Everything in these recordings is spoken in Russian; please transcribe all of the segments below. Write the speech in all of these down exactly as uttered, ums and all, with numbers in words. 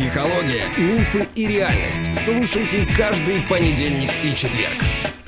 Психология, мифы и реальность. Слушайте каждый понедельник и четверг.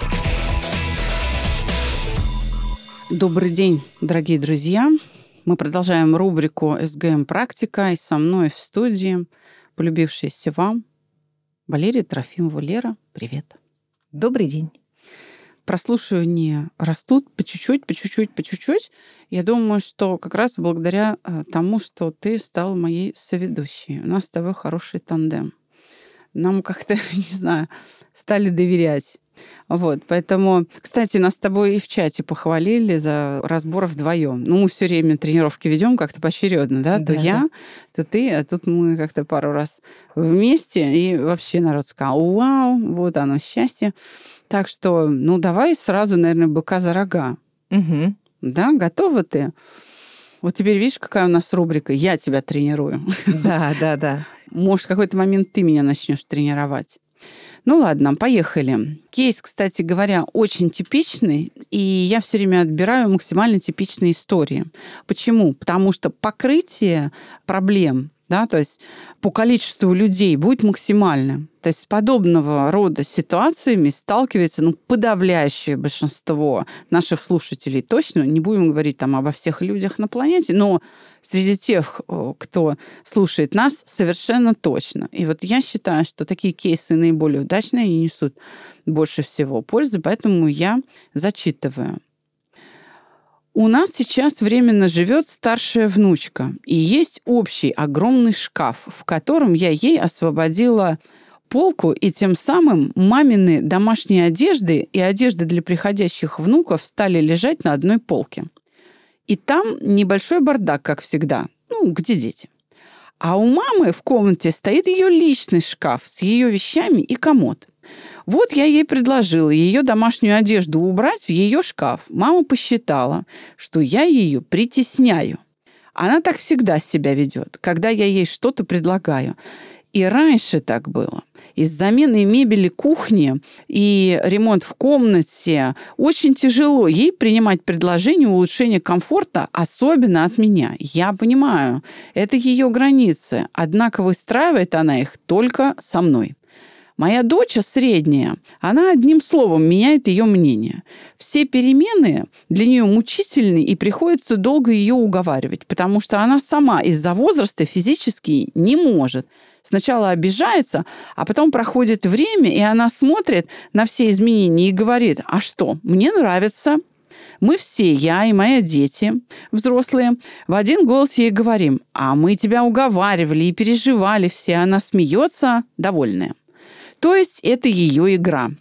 Добрый день, дорогие друзья. Мы продолжаем рубрику «эс гэ эм-практика». И со мной в студии полюбившаяся вам Валерия Трофимова. Лера, привет. Добрый день. Прослушивания растут по чуть-чуть, по чуть-чуть, по чуть-чуть. Я думаю, что как раз благодаря тому, что ты стала моей соведущей. У нас с тобой хороший тандем. Нам как-то, не знаю, стали доверять. Вот, поэтому, кстати, нас с тобой и в чате похвалили за разбор вдвоем. Ну, мы все время тренировки ведем как-то поочередно, да? То Да, я, то ты, а тут мы как-то пару раз вместе, и вообще народ сказал: вау, вот оно, счастье. Так что, ну, давай сразу, наверное, быка за рога. Угу. Да, готова ты? Вот теперь видишь, какая у нас рубрика «Я тебя тренирую». Да, да, да. Может, в какой-то момент ты меня начнешь тренировать. Ну ладно, поехали. Кейс, кстати говоря, очень типичный, и я все время отбираю максимально типичные истории. Почему? Потому что покрытие проблем, да, то есть по количеству людей будет максимальным. То есть с подобного рода ситуациями сталкивается ну, подавляющее большинство наших слушателей. Точно не будем говорить там обо всех людях на планете, но среди тех, кто слушает нас, совершенно точно. И вот я считаю, что такие кейсы наиболее удачные, они несут больше всего пользы, поэтому я зачитываю. У нас сейчас временно живет старшая внучка, и есть общий огромный шкаф, в котором я ей освободила полку, и тем самым мамины домашние одежды и одежды для приходящих внуков стали лежать на одной полке. И там небольшой бардак, как всегда. Ну, где дети? А у мамы в комнате стоит ее личный шкаф с ее вещами и комод. Вот я ей предложила ее домашнюю одежду убрать в ее шкаф. Мама посчитала, что я ее притесняю. Она так всегда себя ведет, когда я ей что-то предлагаю. И раньше так было. Из замены мебели кухни и ремонт в комнате очень тяжело ей принимать предложения улучшения комфорта, особенно от меня. Я понимаю, это ее границы, однако выстраивает она их только со мной. Моя дочь средняя, она одним словом меняет ее мнение. Все перемены для нее мучительны, и приходится долго ее уговаривать, потому что она сама из-за возраста физически не может. Сначала обижается, а потом проходит время, и она смотрит на все изменения и говорит: а что, мне нравится. Мы все, я и мои дети, взрослые, в один голос ей говорим: а мы тебя уговаривали и переживали все. Она смеется, довольная. То есть это ее игра.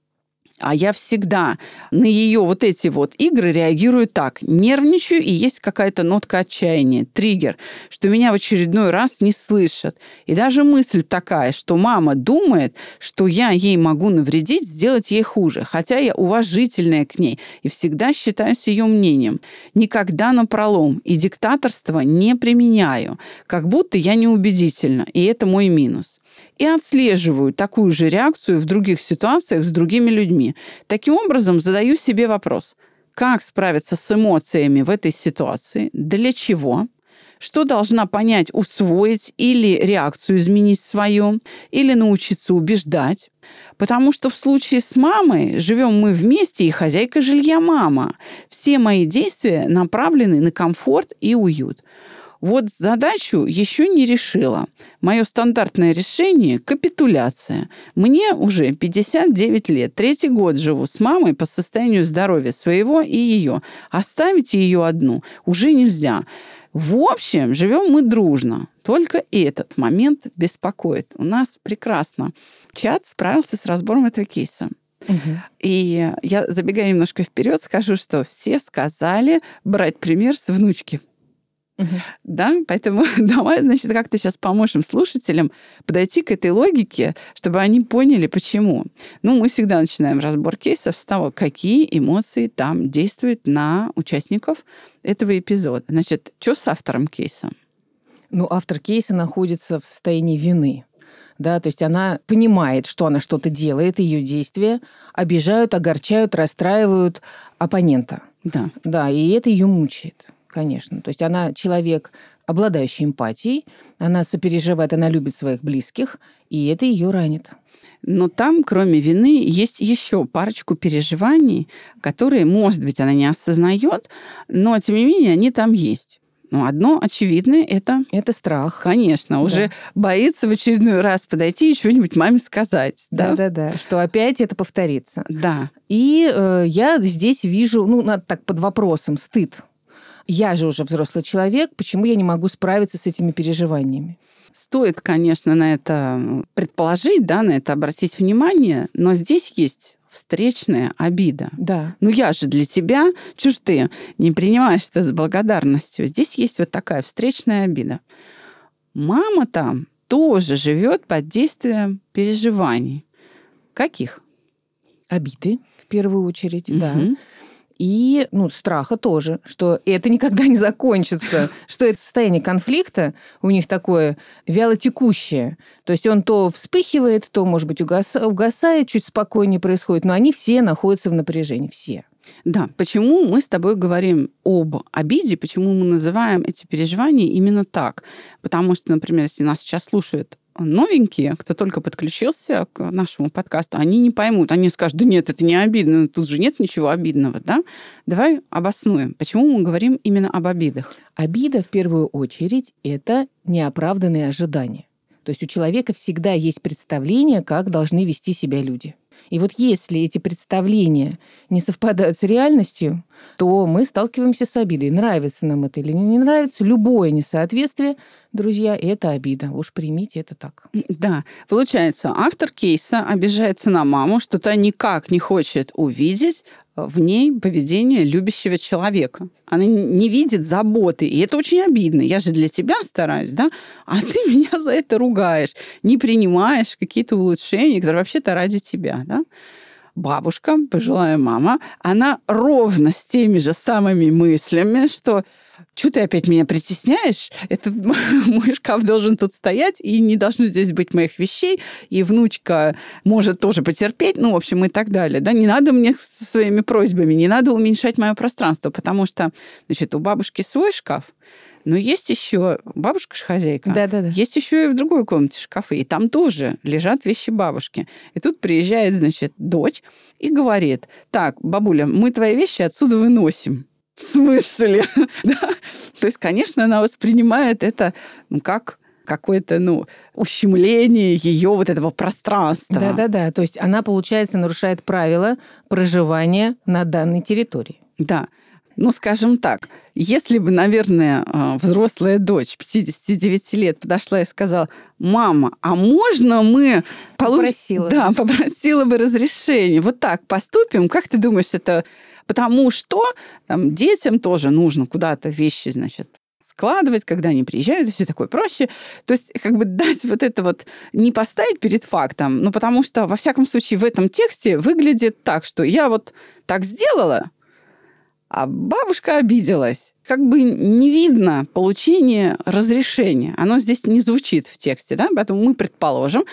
А я всегда на ее вот эти вот игры реагирую так. Нервничаю, и есть какая-то нотка отчаяния, триггер, что меня в очередной раз не слышат. И даже мысль такая, что мама думает, что я ей могу навредить, сделать ей хуже. Хотя я уважительная к ней и всегда считаюсь ее мнением. Никогда напролом. И диктаторство не применяю. Как будто я неубедительна. И это мой минус. И отслеживаю такую же реакцию в других ситуациях с другими людьми. Таким образом, задаю себе вопрос: как справиться с эмоциями в этой ситуации, для чего, что должна понять, усвоить или реакцию изменить свою, или научиться убеждать. Потому что в случае с мамой живем мы вместе, и хозяйка жилья мама. Все мои действия направлены на комфорт и уют. Вот задачу еще не решила. Мое стандартное решение – капитуляция. Мне уже пятьдесят девять лет. Третий год живу с мамой по состоянию здоровья своего и ее. Оставить ее одну уже нельзя. В общем, живем мы дружно. Только этот момент беспокоит. У нас прекрасно. Чат справился с разбором этого кейса. Угу. И я, забегая немножко вперед, скажу, что все сказали брать пример с внучки. Угу. Да, поэтому давай, значит, как-то сейчас поможем слушателям подойти к этой логике, чтобы они поняли, почему. Ну, мы всегда начинаем разбор кейсов с того, какие эмоции там действуют на участников этого эпизода. Значит, что с автором кейса? Ну, автор кейса находится в состоянии вины. Да, то есть она понимает, что она что-то делает, ее действия обижают, огорчают, расстраивают оппонента. Да. Да, и это ее мучает. Конечно. То есть она человек обладающая эмпатией, она сопереживает, она любит своих близких, и это ее ранит. Но там, кроме вины, есть еще парочку переживаний, которые, может быть, она не осознает, но, тем не менее, они там есть. Ну, одно очевидное – это… Это страх. Конечно, Да. уже боится в очередной раз подойти и что-нибудь маме сказать. Да, Да-да-да, что опять это повторится. Да. И э, я здесь вижу, ну, надо так под вопросом, стыд. Я же уже взрослый человек, почему я не могу справиться с этими переживаниями? Стоит, конечно, на это предположить, да, на это обратить внимание, но здесь есть встречная обида. Да. Ну, я же для тебя, чушь ты не принимаешь это с благодарностью. Здесь есть вот такая встречная обида. Мама там тоже живет под действием переживаний. Каких? Обиды, в первую очередь, Мгм. да. И, ну, страха тоже, что это никогда не закончится, что это состояние конфликта у них такое вялотекущее. То есть он то вспыхивает, то, может быть, угаса- угасает, чуть спокойнее происходит, но они все находятся в напряжении, все. Да, почему мы с тобой говорим об обиде, почему мы называем эти переживания именно так? Потому что, например, если нас сейчас слушают новенькие, кто только подключился к нашему подкасту, они не поймут, они скажут, да нет, это не обидно, тут же нет ничего обидного, да? Давай обоснуем, почему мы говорим именно об обидах. Обида, в первую очередь, это неоправданные ожидания. То есть у человека всегда есть представление, как должны вести себя люди. И вот если эти представления не совпадают с реальностью, то мы сталкиваемся с обидой. Нравится нам это или не нравится, любое несоответствие, друзья, это обида. Уж примите это так. Да, получается, автор кейса обижается на маму, что та никак не хочет увидеть в ней поведение любящего человека. Она не видит заботы, и это очень обидно. Я же для тебя стараюсь, да? А ты меня за это ругаешь, не принимаешь какие-то улучшения, которые вообще-то ради тебя, да? Бабушка, пожилая мама, она ровно с теми же самыми мыслями, что что ты опять меня притесняешь? Этот мой шкаф должен тут стоять, и не должно здесь быть моих вещей, и внучка может тоже потерпеть, ну, в общем, и так далее. Да? Не надо мне со своими просьбами, не надо уменьшать мое пространство, потому что, значит, у бабушки свой шкаф, но есть еще бабушка же хозяйка. Да-да-да. Есть еще и в другой комнате шкафы, и там тоже лежат вещи бабушки. И тут приезжает, значит, дочь и говорит: так, бабуля, мы твои вещи отсюда выносим. В смысле? Да? То есть, конечно, она воспринимает это, ну, как какое-то, ну, ущемление ее вот этого пространства. Да-да-да. То есть она, получается, нарушает правила проживания на данной территории. Да. Ну, скажем так, если бы, наверное, взрослая дочь пятидесяти девяти лет подошла и сказала: мама, а можно мы... Получ... Попросила. Да, попросила бы разрешение. Вот так поступим. Как ты думаешь, это потому что там, детям тоже нужно куда-то вещи, значит, складывать, когда они приезжают, и все такое проще. То есть как бы дать вот это вот, не поставить перед фактом, ну, потому что, во всяком случае, в этом тексте выглядит так, что я вот так сделала, а бабушка обиделась. Как бы не видно получение разрешения. Оно здесь не звучит в тексте, да? Поэтому мы предположим,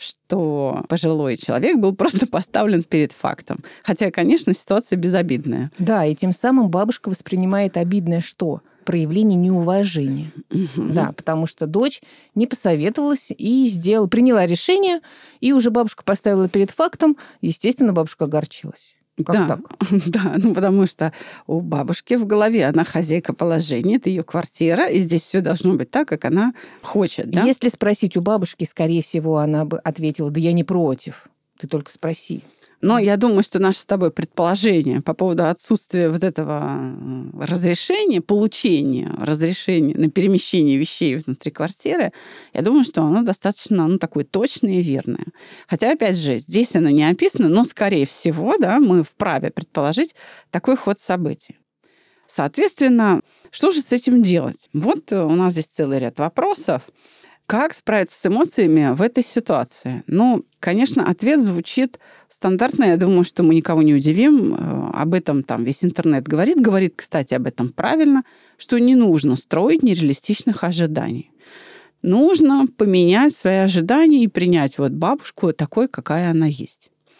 что пожилой человек был просто поставлен перед фактом. Хотя, конечно, ситуация безобидная. Да, и тем самым бабушка воспринимает обидное что? Проявление неуважения. Угу. Да, потому что дочь не посоветовалась и сделала, приняла решение, и уже бабушка поставила перед фактом. Естественно, бабушка огорчилась. Как да, так? Да, ну потому что у бабушки в голове она хозяйка положения, это ее квартира, и здесь все должно быть так, как она хочет. Да? Если спросить у бабушки, скорее всего, она бы ответила: да я не против, ты только спроси. Но я думаю, что наше с тобой предположение по поводу отсутствия вот этого разрешения, получения разрешения на перемещение вещей внутри квартиры, я думаю, что оно достаточно, ну, такое точное и верное. Хотя, опять же, здесь оно не описано, но, скорее всего, да, мы вправе предположить такой ход событий. Соответственно, что же с этим делать? Вот у нас здесь целый ряд вопросов. Как справиться с эмоциями в этой ситуации? Ну, конечно, ответ звучит стандартно. Я думаю, что мы никого не удивим. Об этом там весь интернет говорит. Говорит, кстати, об этом правильно, что не нужно строить нереалистичных ожиданий. Нужно поменять свои ожидания и принять вот бабушку такой, какая она есть.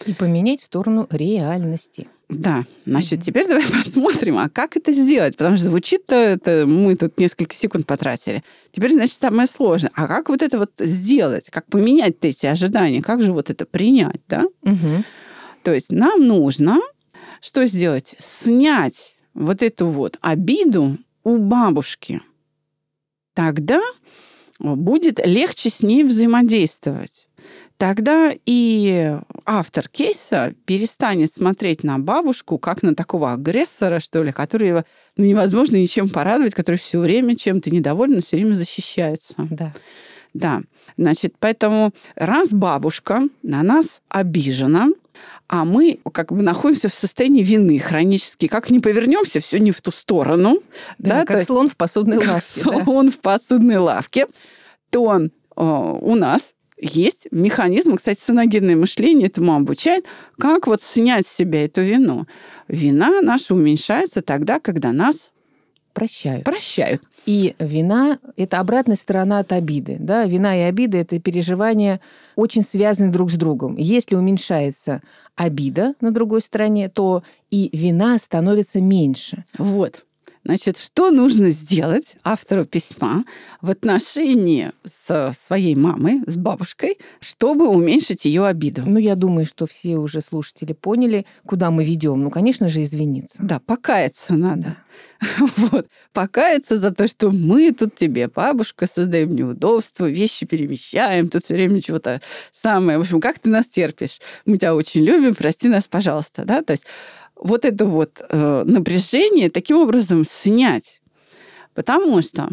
И поменять в сторону реальности. Да, значит, mm-hmm. теперь давай посмотрим, а как это сделать? Потому что звучит-то это, мы тут несколько секунд потратили. Теперь, значит, самое сложное. А как вот это вот сделать? Как поменять эти ожидания? Как же вот это принять, да? Mm-hmm. То есть нам нужно что сделать? Снять вот эту вот обиду у бабушки. Тогда будет легче с ней взаимодействовать. Тогда и автор кейса перестанет смотреть на бабушку как на такого агрессора, что ли, которого ну, невозможно ничем порадовать, который все время чем-то недоволен, все время защищается. Да. Да. Значит, поэтому раз бабушка на нас обижена, а мы как бы находимся в состоянии вины хронически. Как ни повернемся, все не в ту сторону. Да, да, как есть, слон в посудной как лавке. слон да. в посудной лавке. То э, у нас есть механизм, кстати, саногенное мышление этому обучает, как вот снять с себя эту вину. Вина наша уменьшается тогда, когда нас прощают. прощают. И вина – это обратная сторона от обиды. Да? Вина и обида – это переживания очень связаны друг с другом. Если уменьшается обида на другой стороне, то и вина становится меньше. Вот. Значит, что нужно сделать автору письма в отношении с своей мамой, с бабушкой, чтобы уменьшить ее обиду? Ну, я думаю, что все уже слушатели поняли, куда мы ведем. Ну, конечно же, извиниться. Да, покаяться надо. Да. Вот. Покаяться за то, что мы тут тебе, бабушка, создаем неудобства, вещи перемещаем, тут все время чего-то самое. В общем, как ты нас терпишь? Мы тебя очень любим, прости нас, пожалуйста. Да? То есть вот это вот э, напряжение таким образом снять. Потому что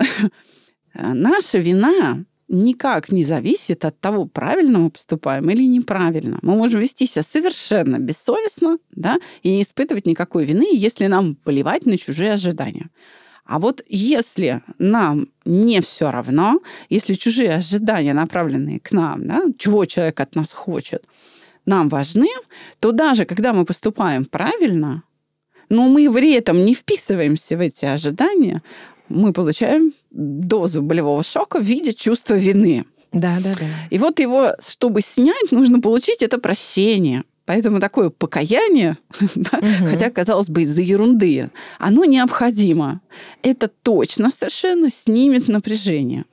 наша вина никак не зависит от того, правильно мы поступаем или неправильно. Мы можем вести себя совершенно бессовестно, да, и не испытывать никакой вины, если нам плевать на чужие ожидания. А вот если нам не все равно, если чужие ожидания, направленные к нам, да, чего человек от нас хочет, нам важны, то даже когда мы поступаем правильно, но мы при этом не вписываемся в эти ожидания, мы получаем дозу болевого шока в виде чувства вины. Да, да, да. И вот его, чтобы снять, нужно получить это прощение. Поэтому такое покаяние, да, угу. хотя, казалось бы, из-за ерунды, оно необходимо. Это точно совершенно снимет напряжение.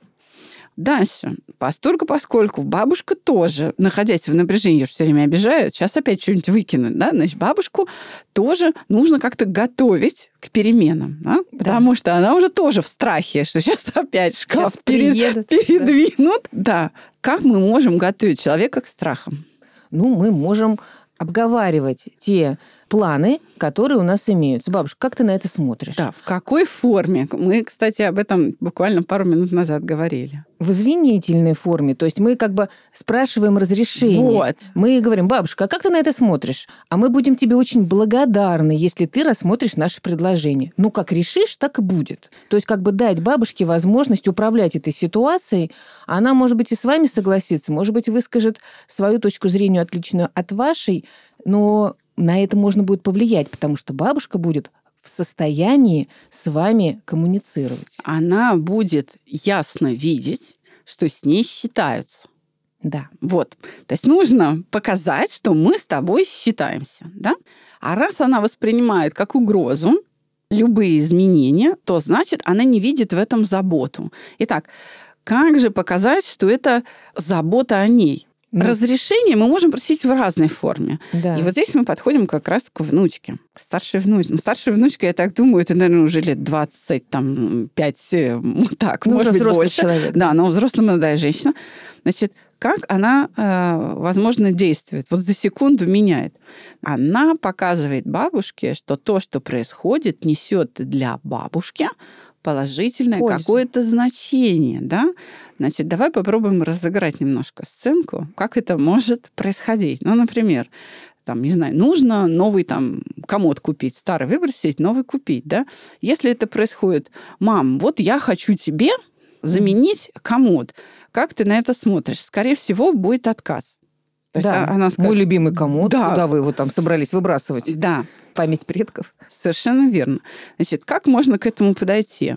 Дальше. Постольку, поскольку бабушка тоже, находясь в напряжении, ее все время обижают, сейчас опять что-нибудь выкинут, да, значит, бабушку тоже нужно как-то готовить к переменам, да? Да. Потому что она уже тоже в страхе, что сейчас опять шкаф сейчас перед... приедут, передвинут. Да. Да. Как мы можем готовить человека к страхам? Ну, мы можем обговаривать те планы, которые у нас имеются. Бабушка, как ты на это смотришь? Да, в какой форме? Мы, кстати, об этом буквально пару минут назад говорили. В извинительной форме. То есть мы как бы спрашиваем разрешение. Вот. Мы говорим: бабушка, а как ты на это смотришь? А мы будем тебе очень благодарны, если ты рассмотришь наше предложение. Ну, как решишь, так и будет. То есть как бы дать бабушке возможность управлять этой ситуацией. Она, может быть, и с вами согласится, может быть, выскажет свою точку зрения, отличную от вашей, но на это можно будет повлиять, потому что бабушка будет в состоянии с вами коммуницировать. Она будет ясно видеть, что с ней считаются. Да. Вот. То есть нужно показать, что мы с тобой считаемся. Да? А раз она воспринимает как угрозу любые изменения, то значит, она не видит в этом заботу. Итак, как же показать, что это забота о ней? Ну, разрешение мы можем просить в разной форме. Да. И вот здесь мы подходим как раз к внучке, к старшей внучке. Ну, старшая внучка, я так думаю, это, наверное, уже лет двадцать пять, так, ну, может быть, больше. Человек. Да, но взрослая молодая женщина. Значит, как она, возможно, действует? Вот за секунду меняет. Она показывает бабушке, что то, что происходит, несет для бабушки положительное Пользу. Какое-то значение, да? Значит, давай попробуем разыграть немножко сценку, как это может происходить. Ну, например, там, не знаю, нужно новый там комод купить, старый выбросить, новый купить, да? Если это происходит: мам, вот я хочу тебе заменить комод. Как ты на это смотришь? Скорее всего, будет отказ. То да, есть она скажет: мой любимый комод, да. Куда вы его там собрались выбрасывать? Да. Память предков. Совершенно верно. Значит, как можно к этому подойти?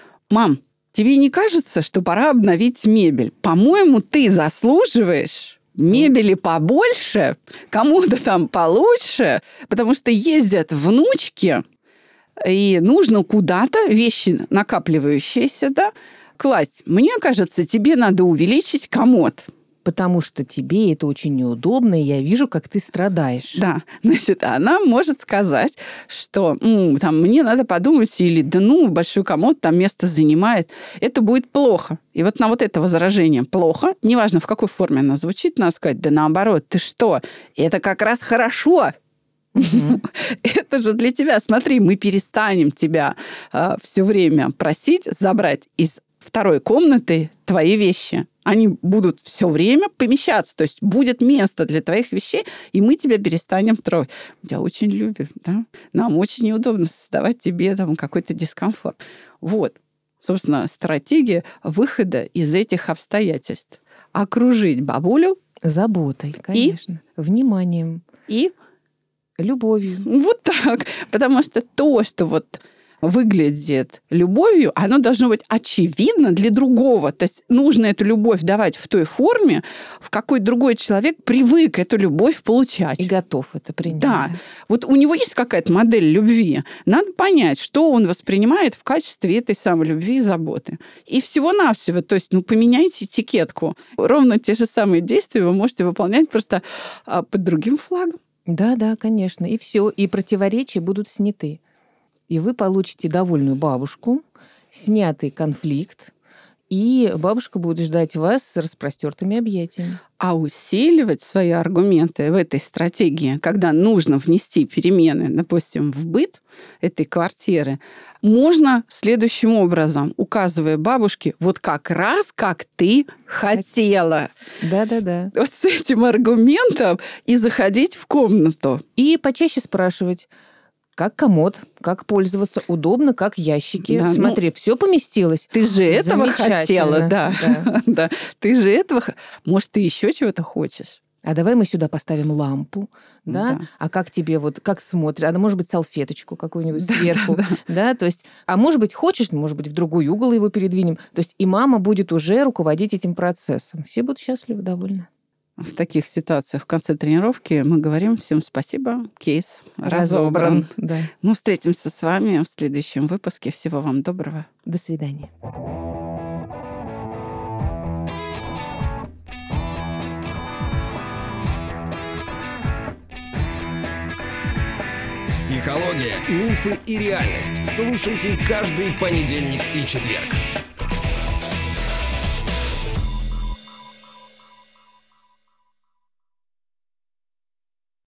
Мам, тебе не кажется, что пора обновить мебель? По-моему, ты заслуживаешь мебели побольше, кому-то там получше, потому что ездят внучки, и нужно куда-то вещи накапливающиеся, да, класть. Мне кажется, тебе надо увеличить комод. Потому что тебе это очень неудобно, и я вижу, как ты страдаешь. Да, значит, она может сказать, что м, там, мне надо подумать, или да ну, большой комод там место занимает, это будет плохо. И вот на вот это возражение «плохо», неважно, в какой форме оно звучит, надо сказать, да наоборот, ты что, это как раз хорошо. Mm-hmm. Это же для тебя. Смотри, мы перестанем тебя э, все время просить забрать из второй комнаты твои вещи. Они будут все время помещаться. То есть будет место для твоих вещей, и мы тебя перестанем трогать. Мы тебя очень любим, да? Нам очень неудобно создавать тебе там какой-то дискомфорт. Вот, собственно, стратегия выхода из этих обстоятельств. Окружить бабулю заботой, конечно, и вниманием и любовью. Вот так. Потому что то, что вот выглядит любовью, оно должно быть очевидно для другого. То есть нужно эту любовь давать в той форме, в какой другой человек привык эту любовь получать. И готов это принять. Да. Вот у него есть какая-то модель любви. Надо понять, что он воспринимает в качестве этой самой любви и заботы. И всего-навсего, то есть, ну, поменяйте этикетку. Ровно те же самые действия вы можете выполнять просто под другим флагом. Да, да, конечно. И все. И противоречия будут сняты. И вы получите довольную бабушку, снятый конфликт, и бабушка будет ждать вас с распростертыми объятиями. А усиливать свои аргументы в этой стратегии, когда нужно внести перемены, допустим, в быт этой квартиры, можно следующим образом, указывая бабушке, вот как раз как ты хотела. Да-да-да. Вот с этим аргументом и заходить в комнату. И почаще спрашивать, как комод, как пользоваться, удобно, как ящики. Да, смотри, ну, все поместилось. Ты же этого хотела, да. Да. Да. Ты же этого... Может, ты еще чего-то хочешь? А давай мы сюда поставим лампу, да? Да. А как тебе вот, как смотришь? А может быть, салфеточку какую-нибудь сверху, да, да. да? То есть, а может быть, хочешь, может быть, в другой угол его передвинем. То есть и мама будет уже руководить этим процессом. Все будут счастливы, довольны. В таких ситуациях в конце тренировки мы говорим всем спасибо, кейс разобран. разобран. Да. Мы встретимся с вами в следующем выпуске. Всего вам доброго. До свидания. Психология, мифы и реальность. Слушайте каждый понедельник и четверг.